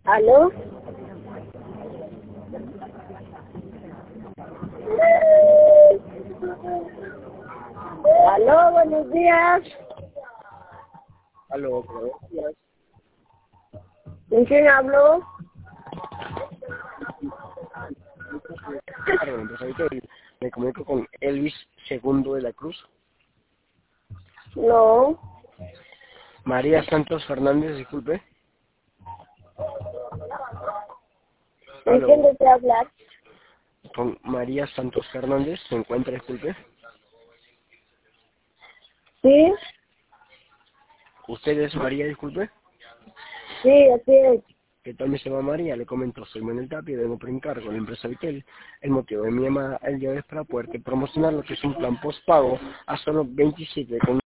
¿Aló? ¿Aló? Buenos días. Aló, buenos días. ¿Con quién hablo? Claro, me comunico con Elvis II de la Cruz. No. María Santos Fernández, disculpe. ¿Con quién Aló, desea hablar? con María Santos Fernández, ¿se encuentra, disculpe? ¿Sí? ¿Usted es María, disculpe? Sí, así es. ¿Qué tal? Me llama María, le comento, soy Manuel Tapia, vengo por encargo de la empresa Vitel. El motivo de mi llamada el día de hoy es para poder promocionar lo que es un plan postpago a solo 27 con